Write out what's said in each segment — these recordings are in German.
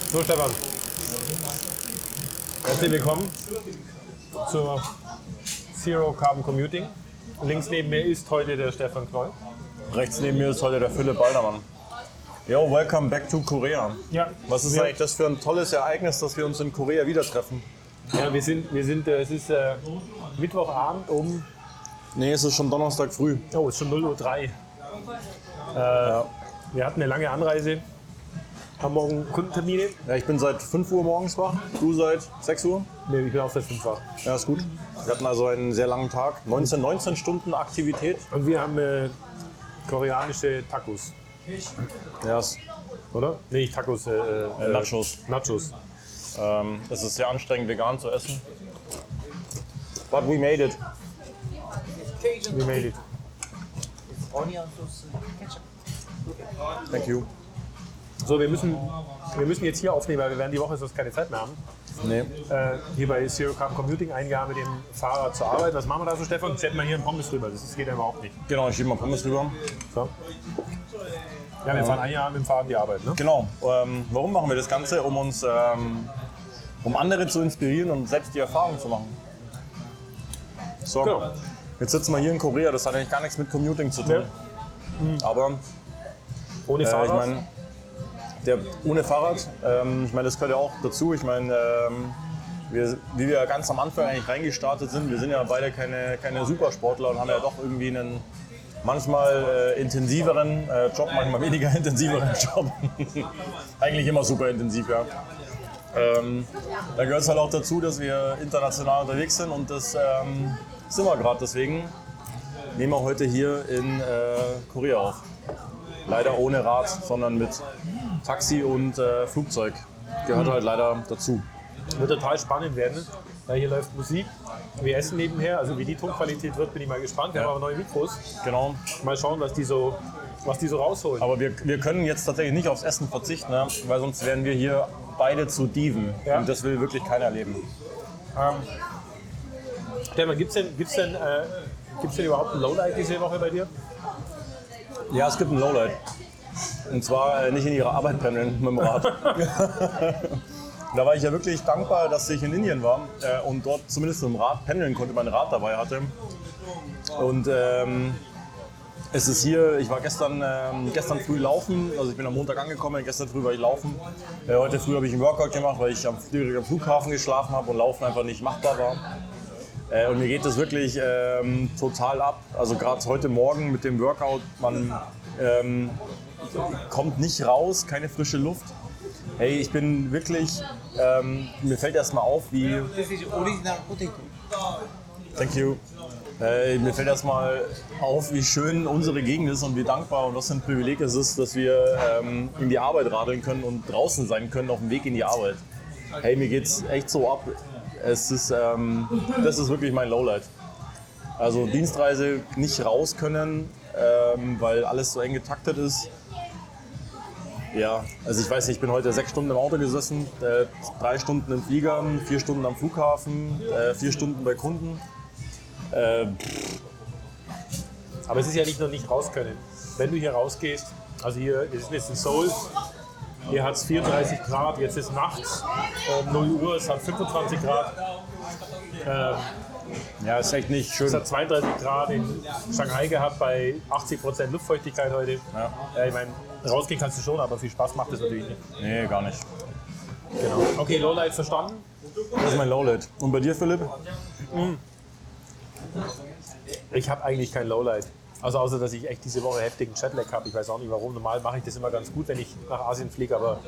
So, Stefan. Herzlich willkommen zur Zero Carbon Commuting. Links neben mir ist heute der Stefan Knoll. Rechts neben mir ist heute der Philipp Baldermann. Yo, welcome back to Korea. Ja, Was ist eigentlich das für ein tolles Ereignis, dass wir uns in Korea wieder treffen? Ja, es ist Mittwochabend um, Nee, es ist schon Donnerstag früh. oh, es ist schon 0:03 Uhr. Wir hatten eine lange Anreise, haben morgen Kundentermine. Ja, ich bin seit 5 Uhr morgens wach, du seit 6 Uhr. Nee, ich bin auch seit 5 wach. Ja, ist gut. Wir hatten also einen sehr langen Tag, 19 Stunden Aktivität. Und wir haben koreanische Tacos, Ja, es- oder? Nee, nicht Tacos, Nachos. Nachos. Es ist sehr anstrengend, vegan zu essen. But we made it. We made it. Onion sauce, ketchup. Thank you. So, wir müssen jetzt hier aufnehmen, weil wir werden die Woche sonst keine Zeit mehr haben. Nee. Hier bei Zero Carbon Commuting eingegangen mit dem Fahrrad zur Arbeit. Was machen wir da so, Stefan? Setzen wir hier einen Pommes rüber. Das geht ja überhaupt nicht. Genau, ich schiebe mal Pommes rüber. So. Ja, wir fahren ein Jahr mit dem Fahrrad in die Arbeit, ne? Genau. Warum machen wir das Ganze? Um uns, um andere zu inspirieren und selbst die Erfahrung zu machen. So, Genau. jetzt sitzen wir hier in Korea. Das hat eigentlich gar nichts mit Commuting zu tun. Aber Ohne ich Fahrrad. meine, ohne Fahrrad, ich meine, das gehört ja auch dazu. Ich meine, wie wir ganz am Anfang eigentlich reingestartet sind, wir sind ja beide keine Supersportler und haben ja doch irgendwie einen manchmal intensiveren Job, manchmal weniger intensiveren Job. Eigentlich immer super intensiv, ja. Da gehört es halt auch dazu, dass wir international unterwegs sind und das sind wir gerade. Deswegen nehmen wir heute hier in Korea auf. Leider ohne Rad, sondern mit Taxi und Flugzeug. Gehört halt leider dazu. Wird total spannend werden, weil hier läuft Musik. Wir essen nebenher, also wie die Tonqualität wird, bin ich mal gespannt. Wir haben aber neue Mikros. Genau. Mal schauen, was die so rausholen. Aber wir können jetzt tatsächlich nicht aufs Essen verzichten, ne? Weil sonst wären wir hier beide zu Dieven. Ja. Und das will wirklich keiner erleben. Stefan, gibt's denn überhaupt ein Lowlight diese Woche bei dir? Ja, es gibt ein Lowlight. Und zwar nicht in ihre Arbeit pendeln mit dem Rad. Da war ich ja wirklich dankbar, dass ich in Indien war und dort zumindest mit dem Rad pendeln konnte, mein Rad dabei hatte. Und es ist hier, ich war gestern früh laufen, also ich bin am Montag angekommen, gestern früh war ich laufen. Heute früh habe ich einen Workout gemacht, weil ich am Flughafen geschlafen habe und Laufen einfach nicht machbar war. Und mir geht das wirklich total ab. Also gerade heute Morgen mit dem Workout, man kommt nicht raus, keine frische Luft. Hey, ich bin wirklich, mir fällt erstmal auf, wie... This is original potato. Thank you. Mir fällt erstmal auf, wie schön unsere Gegend ist und wie dankbar und was für ein Privileg es ist, dass wir in die Arbeit radeln können und draußen sein können auf dem Weg in die Arbeit. Hey, mir geht's echt so ab. Das ist wirklich mein Lowlight. Also Dienstreise nicht raus können, weil alles so eng getaktet ist. Ja, also ich weiß nicht, ich bin heute 6 Stunden im Auto gesessen, 3 Stunden im Flieger, 4 Stunden am Flughafen, 4 Stunden bei Kunden. Aber es ist ja nicht nur nicht raus können. Wenn du hier rausgehst, also hier, wir sind jetzt in Seoul, hier hat es 34 Grad, jetzt ist nachts, 0 Uhr, es hat 25 Grad. Ja, ist echt nicht schön. Es hat 32 Grad in Shanghai gehabt bei 80% Luftfeuchtigkeit heute. Ja. Ich meine, rausgehen kannst du schon, aber viel Spaß macht das natürlich nicht. Nee, gar nicht. Genau. Okay, Lowlight verstanden. Das ist mein Lowlight. Und bei dir, Philipp? Ich habe eigentlich kein Lowlight. Also außer, dass ich echt diese Woche heftigen Jetlag habe. Ich weiß auch nicht warum. Normal mache ich das immer ganz gut, wenn ich nach Asien fliege, aber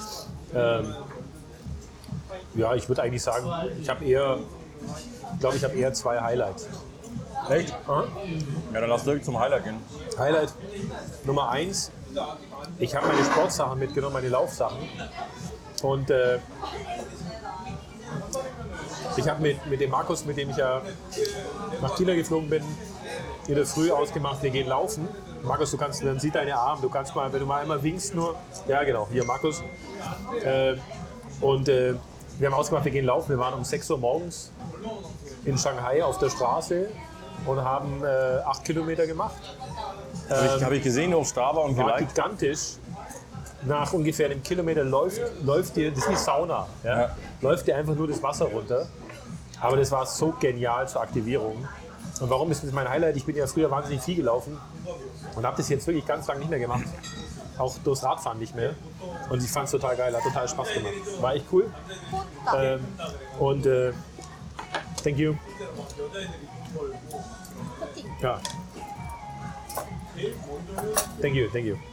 ja, ich würde eigentlich sagen, ich habe eher 2 Highlights. Echt? Ja, dann lass direkt zum Highlight gehen. Highlight Nummer 1, ich habe meine Sportsachen mitgenommen, meine Laufsachen. Und ich habe mit dem Markus, mit dem ich ja nach China geflogen bin, in der Früh ausgemacht, wir gehen laufen. Markus, man sieht deine Arme, du kannst mal, wenn du mal einmal winkst nur, ja genau, hier Markus. Wir haben ausgemacht, wir gehen laufen, wir waren um 6 Uhr morgens in Shanghai auf der Straße und haben 8 Kilometer gemacht. Habe ich gesehen auf Strava und War geliked. gigantisch. nach ungefähr einem Kilometer läuft dir, das ist wie Sauna, ja? Läuft dir einfach nur das Wasser runter. Aber das war so genial zur Aktivierung. Und warum ist das mein Highlight? Ich bin ja früher wahnsinnig viel gelaufen und habe das jetzt wirklich ganz lange nicht mehr gemacht. Auch durchs Radfahren nicht mehr. Und ich fand es total geil, hat total Spaß gemacht. War echt cool. Thank you. Ja. Thank you.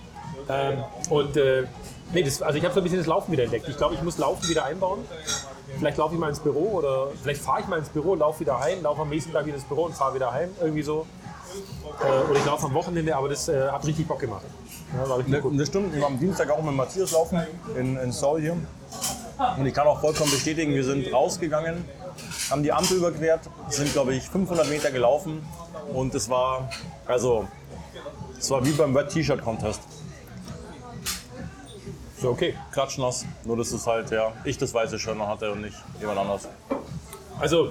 Also ich habe so ein bisschen das Laufen wieder entdeckt. Ich glaube, ich muss Laufen wieder einbauen. Vielleicht laufe ich mal ins Büro oder vielleicht fahre ich mal ins Büro, laufe wieder heim, laufe am nächsten Tag wieder ins Büro und fahre wieder heim. Irgendwie so. Oder ich laufe am Wochenende, aber das hat richtig Bock gemacht. Ja, war richtig gut. Das stimmt, wir waren am Dienstag auch mit Matthias laufen in Seoul hier. Und ich kann auch vollkommen bestätigen, wir sind rausgegangen, haben die Ampel überquert, sind glaube ich 500 Meter gelaufen und es war wie beim Wet T-Shirt Contest. So, okay. Klatschnass, nur dass es halt, ja, ich das weiße Shirt noch hatte und nicht jemand anders. Also,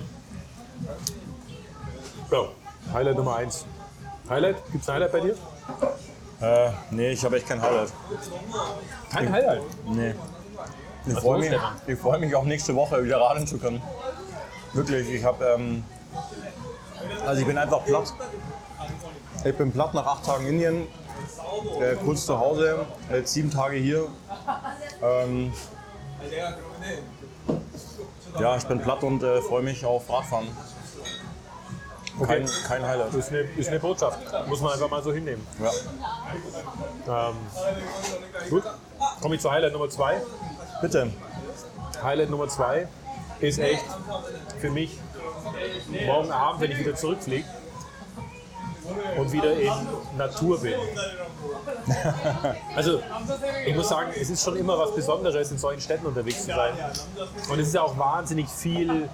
ja, Highlight Nummer 1. Highlight? Gibt es ein Highlight bei dir? Nee, ich habe echt kein Highlight. Kein Highlight? Nee. Ich Was freue los, mich, Stefan? auch nächste Woche wieder radeln zu können. Wirklich, ich habe, ich bin einfach platt. Ich bin platt nach 8 Tagen Indien, kurz zu Hause, jetzt 7 Tage hier. Ja, ich bin platt und freue mich auf Radfahren. Okay. Kein Highlight. Ist eine Botschaft. Muss man einfach mal so hinnehmen. Ja. Gut. Komme ich zu Highlight Nummer 2. Bitte. Highlight Nummer 2 ist echt für mich morgen Abend, wenn ich wieder zurückfliege und wieder in Natur bin. Also ich muss sagen, es ist schon immer was Besonderes, in solchen Städten unterwegs zu sein. Und es ist ja auch wahnsinnig viel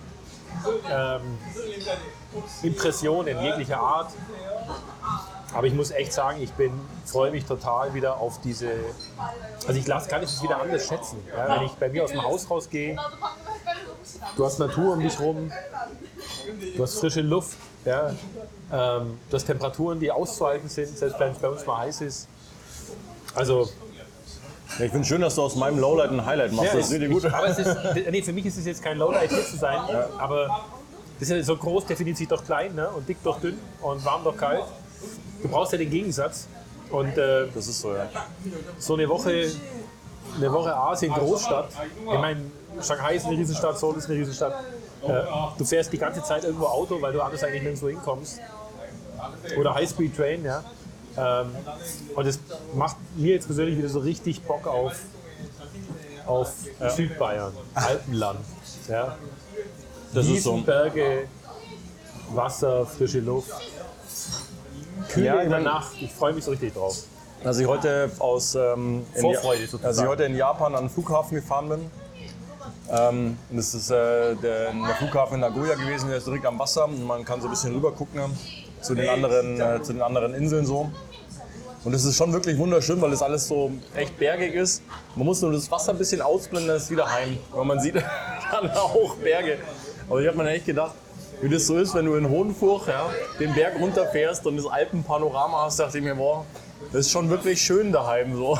Impressionen jeglicher Art. Aber ich muss echt sagen, freue mich total wieder auf diese. Also kann es wieder anders schätzen. Ja, wenn ich bei mir aus dem Haus rausgehe, du hast Natur um dich rum, du hast frische Luft, ja, du hast Temperaturen, die auszuhalten sind, selbst wenn es bei uns mal heiß ist. Also Ja, ich finde es schön, dass du aus meinem Lowlight ein Highlight machst. ja, Das ist really gut. Aber für mich ist es jetzt kein Lowlight hier zu sein, aber das ist ja so groß definiert sich doch klein, ne? Und dick doch dünn und warm doch kalt. Du brauchst ja den Gegensatz. Und Das ist so, ja. so eine Woche Asien Großstadt, ich meine, Shanghai ist eine Riesenstadt, Seoul ist eine Riesenstadt. Du fährst die ganze Zeit irgendwo Auto, weil du anders eigentlich nirgendwo hinkommst. Oder High-Speed Train, ja. Und das macht mir jetzt persönlich wieder so richtig Bock auf Südbayern, Alpenland. Ja. Das ist so. Berge, Wasser, frische Luft, Kühle Ja, ich in der mein- Nacht. Ich freue mich so richtig drauf. Als ich heute Vorfreude sozusagen. als ich heute in Japan an den Flughafen gefahren bin, und das ist der Flughafen in Nagoya gewesen, der ist direkt am Wasser und man kann so ein bisschen rüber gucken zu den anderen Inseln so. Und es ist schon wirklich wunderschön, weil das alles so echt bergig ist. Man muss nur das Wasser ein bisschen ausblenden, dann ist es wieder heim. Weil man sieht dann auch Berge. Aber ich habe mir echt gedacht, wie das so ist, wenn du in Hohenfurch den Berg runterfährst und das Alpenpanorama hast, dachte ich mir, boah, das ist schon wirklich schön daheim so.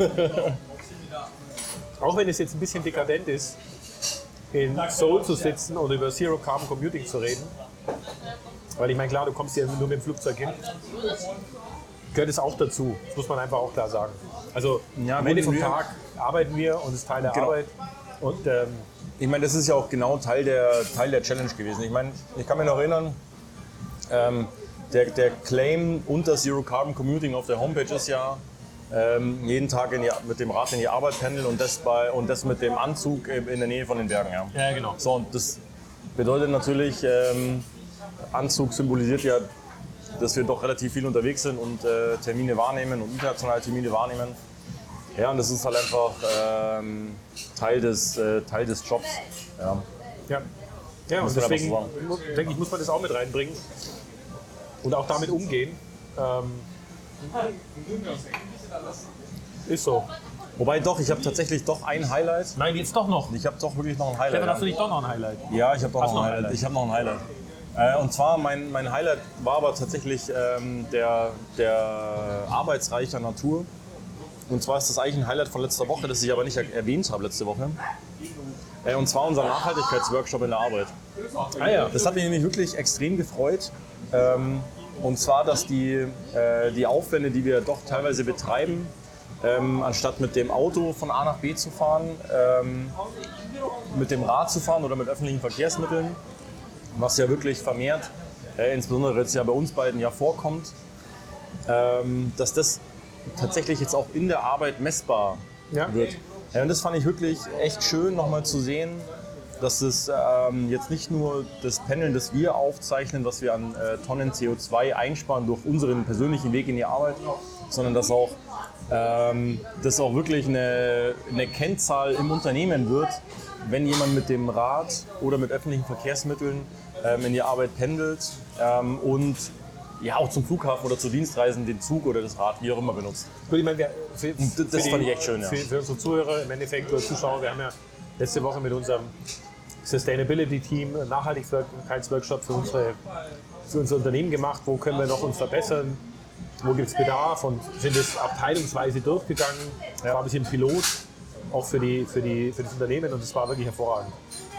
Auch wenn es jetzt ein bisschen dekadent ist, in Seoul zu sitzen und über Zero Carbon Commuting zu reden, weil ich meine, klar, du kommst ja nur mit dem Flugzeug hin, gehört es auch dazu. Das muss man einfach auch klar sagen. Also Ja, am wenn Ende vom wir- Tag arbeiten wir und es ist Teil der Genau. Arbeit. Und Ich meine, das ist ja auch genau Teil der Challenge gewesen. Ich meine, ich kann mich noch erinnern, der Claim unter Zero Carbon Commuting auf der Homepage ist ja, jeden Tag mit dem Rad in die Arbeit pendeln und das mit dem Anzug in der Nähe von den Bergen. Ja. ja, genau. So, und das bedeutet natürlich, Anzug symbolisiert ja, dass wir doch relativ viel unterwegs sind und Termine wahrnehmen und internationale Termine wahrnehmen. Ja, und das ist halt einfach Teil des Jobs. Ja. Ja, und Muss man einfach deswegen so denke ich, muss man das auch mit reinbringen und auch damit umgehen. Ist so. Wobei doch, ich habe tatsächlich doch ein Highlight. Nein, jetzt doch noch. Ich habe doch wirklich noch ein Stefan, Highlight. hast du nicht doch noch ein Highlight? Ja, ich habe doch Hast noch du ein noch ein Highlight. Ich habe noch ein Highlight. Und zwar mein Highlight war aber tatsächlich der Arbeitsreich der Natur. Und zwar ist das eigentlich ein Highlight von letzter Woche, das ich aber nicht erwähnt habe letzte Woche. Und zwar unser Nachhaltigkeitsworkshop in der Arbeit. Ah ja. Das hat mich nämlich wirklich extrem gefreut. Und zwar, dass die Aufwände, die wir doch teilweise betreiben, anstatt mit dem Auto von A nach B zu fahren, mit dem Rad zu fahren oder mit öffentlichen Verkehrsmitteln, was ja wirklich vermehrt, insbesondere jetzt ja bei uns beiden ja vorkommt, dass das tatsächlich jetzt auch in der Arbeit messbar wird. Ja, und das fand ich wirklich echt schön, nochmal zu sehen, dass es jetzt nicht nur das Pendeln, das wir aufzeichnen, was wir an Tonnen CO2 einsparen durch unseren persönlichen Weg in die Arbeit, sondern dass auch das auch wirklich eine Kennzahl im Unternehmen wird, wenn jemand mit dem Rad oder mit öffentlichen Verkehrsmitteln in die Arbeit pendelt und ja, auch zum Flughafen oder zu Dienstreisen den Zug oder das Rad, wie auch immer, benutzt. Gut, ich meine, das fand ich echt schön. Ja. Für unsere Zuhörer, im Endeffekt, oder Zuschauer, wir haben ja letzte Woche mit unserem Sustainability-Team einen Nachhaltigkeitsworkshop für unser Unternehmen gemacht. Wo können wir noch uns verbessern? Wo gibt es Bedarf? Und sind es abteilungsweise durchgegangen. Ja. War ein bisschen Pilot, auch für das Unternehmen, und es war wirklich hervorragend.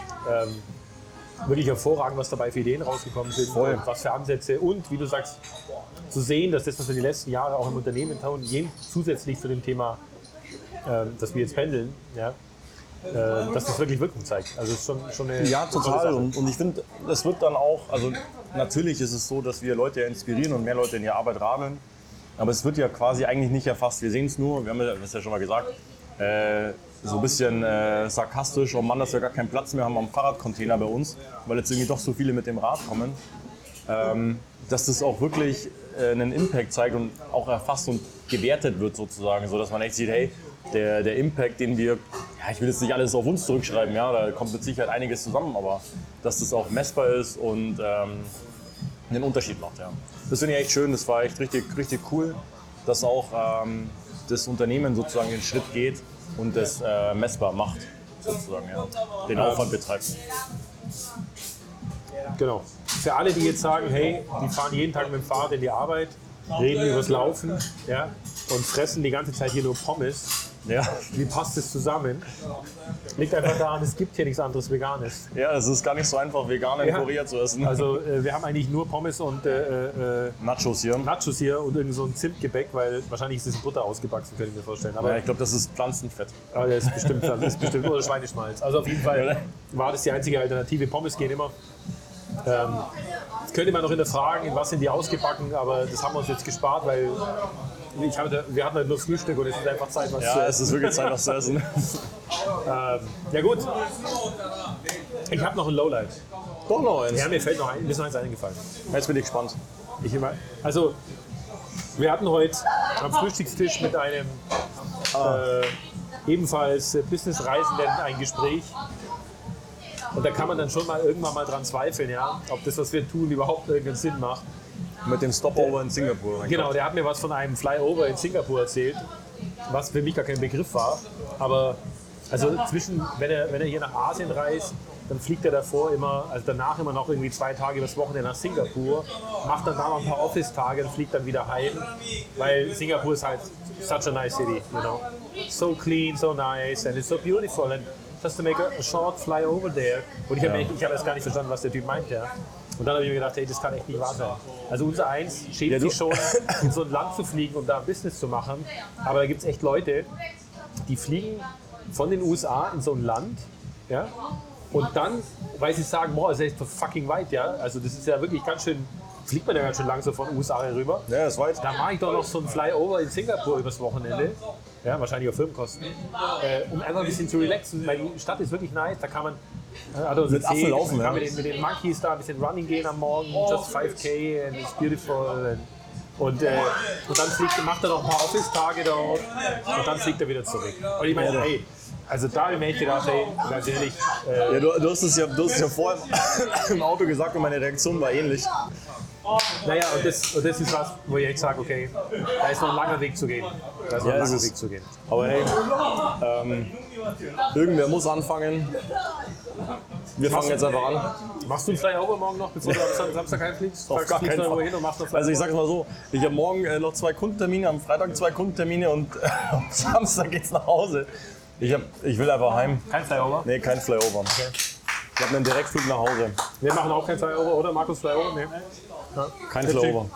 Wirklich hervorragend, was dabei für Ideen rausgekommen sind. Voll. Und was für Ansätze. Und wie du sagst, zu sehen, dass das, was wir die letzten Jahre auch im Unternehmen tun, zusätzlich zu dem Thema, dass wir jetzt pendeln, ja, dass das wirklich Wirkung zeigt. Also es ist schon eine Ja, total. Und ich finde, das wird dann auch, also natürlich ist es so, dass wir Leute inspirieren und mehr Leute in die Arbeit radeln. Aber es wird ja quasi eigentlich nicht erfasst. Wir sehen es nur, wir haben das ja schon mal gesagt, so ein bisschen sarkastisch, oh Mann, dass wir gar keinen Platz mehr haben am Fahrradcontainer bei uns, weil jetzt irgendwie doch so viele mit dem Rad kommen. Dass das auch wirklich einen Impact zeigt und auch erfasst und gewertet wird sozusagen, so dass man echt sieht, hey, der Impact, den wir, ja, ich will jetzt nicht alles auf uns zurückschreiben, ja, da kommt mit Sicherheit einiges zusammen, aber dass das auch messbar ist und einen Unterschied macht, ja. Das finde ich echt schön, das war echt richtig, richtig cool, dass auch das Unternehmen sozusagen den Schritt geht und das messbar macht, sozusagen, ja, den Aufwand betreibt. Genau. Für alle, die jetzt sagen, hey, die fahren jeden Tag mit dem Fahrrad in die Arbeit, reden übers Laufen, ja, und fressen die ganze Zeit hier nur Pommes. Ja. Wie passt das zusammen? Liegt einfach daran, es gibt hier nichts anderes Veganes. Ja, es ist gar nicht so einfach, vegan in Korea zu essen. Also wir haben eigentlich nur Pommes und Nachos hier und irgend so ein Zimtgebäck, weil wahrscheinlich ist es in Butter ausgewachsen, könnte ich mir vorstellen. Aber ja, ich glaube, das ist Pflanzenfett. Aber das ist bestimmt oder Schweineschmalz. Also auf jeden Fall war das die einzige Alternative. Pommes gehen immer. Jetzt könnte man noch hinterfragen, was sind die ausgebacken, aber das haben wir uns jetzt gespart, weil wir hatten halt nur Frühstück und es ist einfach Zeit, was zu essen. Ja, es ist wirklich Zeit, was zu essen. Ja gut, ich habe noch ein Lowlight. Doch noch eins. Ja, mir fällt noch ein, mir ist noch eins eingefallen. Jetzt bin ich gespannt. Also, wir hatten heute am Frühstückstisch mit einem ebenfalls Businessreisenden ein Gespräch. Und da kann man dann schon mal irgendwann mal dran zweifeln, ja, ob das, was wir tun, überhaupt irgendeinen Sinn macht. Mit dem Stopover in Singapur. Genau, der hat mir was von einem Flyover in Singapur erzählt, was für mich gar kein Begriff war. Aber also wenn er hier nach Asien reist, dann fliegt er danach immer noch irgendwie 2 Tage übers Wochenende nach Singapur, macht dann da noch ein paar Office-Tage und fliegt dann wieder heim, weil Singapur ist halt such a nice city, you know. So clean, so nice and it's so beautiful and just to make a short fly over there. Und ich habe erst gar nicht verstanden, was der Typ meint, ja. Und dann habe ich mir gedacht, hey, das kann echt nicht wahr sein. Also unser Eins schämt sich schon, in so ein Land zu fliegen, um da Business zu machen. Aber da gibt es echt Leute, die fliegen von den USA in so ein Land, ja, und dann, weil sie sagen, boah, das ist echt fucking weit, ja. Also das ist ja wirklich ganz schön, fliegt man ja ganz schön lang so von den USA rüber. Ja, das ist weit. Da mache ich doch noch so ein Flyover in Singapur übers Wochenende. Ja, wahrscheinlich auf Firmenkosten. Um einfach ein bisschen zu relaxen, weil die Stadt ist wirklich nice. Da kann man mit Affen laufen, kann mit den Monkeys da ein bisschen Running gehen am Morgen, just 5K and it's beautiful. Und dann macht er noch ein paar Office-Tage dort und dann fliegt er wieder zurück. Und ich meine, hey, also da habe ich mir echt gedacht, hey, ganz ehrlich. Ja, du hast es ja vorher im Auto gesagt und meine Reaktion war ähnlich. Naja, und das ist was, wo ich echt sage, okay, da ist noch ein langer Weg zu gehen. Aber hey, irgendwer muss anfangen Wir fangen jetzt einfach an. Machst du einen Flyover morgen noch, bevor du am Samstag heimfliegst? Auf gar keinen Fall. Hin und machst noch Also ich Flyover? sag's mal so, ich habe morgen noch 2 Kundentermine, am Freitag 2 Kundentermine und am Samstag geht's nach Hause. Ich will einfach heim. Kein Flyover? Nee, kein Flyover. Okay. Ich habe einen Direktflug nach Hause. Wir machen auch kein Flyover, oder Markus Flyover? Nee. Ja. Kein Flyover.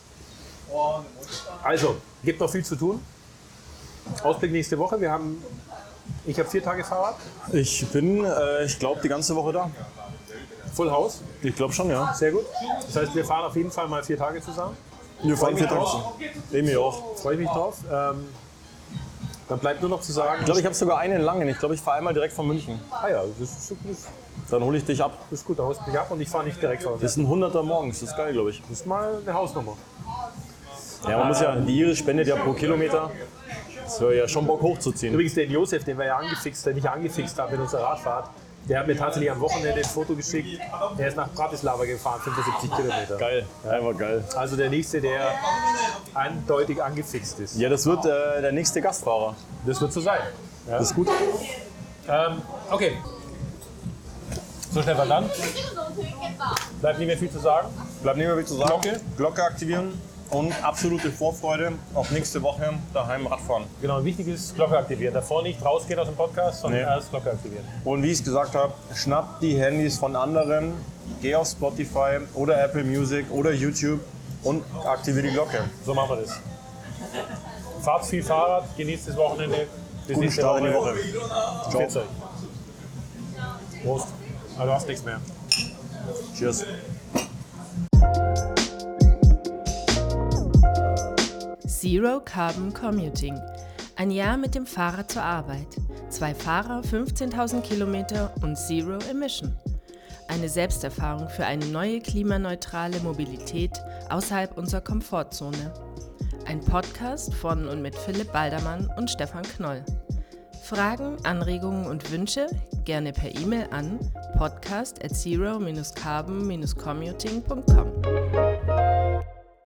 Also, gibt noch viel zu tun. Ausblick nächste Woche. Ich habe 4 Tage Fahrrad. Ich bin, ich glaube, die ganze Woche da. Full House. Ich glaube schon, ja. Sehr gut. Das heißt, wir fahren auf jeden Fall mal 4 Tage zusammen. Wir fahren mich 4 Tage. drauf. Emi auch. Freue ich mich drauf. Dann bleibt nur noch zu sagen. Ich glaube, ich habe sogar einen langen. Ich glaube, ich fahre einmal direkt von München. Ja, das ist Dann hole ich dich ab. gut. Da holst du mich ab und ich fahre nicht direkt raus. Das ist ein 100er morgens. Das ist geil, glaube ich. Das ist mal eine Hausnummer. Ja, man muss ja, die Iris spendet ja pro Kilometer. Das wäre ja schon Bock hochzuziehen. Übrigens, den Josef, den wir ja nicht angefixt haben in unserer Radfahrt, der hat mir tatsächlich am Wochenende ein Foto geschickt. Er ist nach Bratislava gefahren, 75 Kilometer. Geil, einfach geil. Also der Nächste, der eindeutig angefixt ist. Ja, das wird der nächste Gastfahrer. Das wird so sein. Ja. Das ist gut. Okay. So, Stefan, dann bleibt nicht mehr viel zu sagen. Bleibt nicht mehr viel zu sagen. Glocke. Glocke aktivieren und absolute Vorfreude auf nächste Woche daheim Radfahren. Genau, wichtig ist Glocke aktivieren. Davor nicht rausgehen aus dem Podcast, sondern erst Glocke aktivieren. Und wie ich es gesagt habe, schnappt die Handys von anderen, geh auf Spotify oder Apple Music oder YouTube und aktiviere die Glocke. So machen wir das. Fahrt viel Fahrrad, genießt das Wochenende. Bis Guten nächste Start in die Woche. Ciao. Geht's euch. Prost. Aber du hast nichts mehr. Cheers. Zero Carbon Commuting. Ein Jahr mit dem Fahrrad zur Arbeit. 2 Fahrer, 15.000 Kilometer und Zero Emission. Eine Selbsterfahrung für eine neue klimaneutrale Mobilität außerhalb unserer Komfortzone. Ein Podcast von und mit Philipp Baldermann und Stefan Knoll. Fragen, Anregungen und Wünsche gerne per E-Mail an podcast@zero-carbon-commuting.com.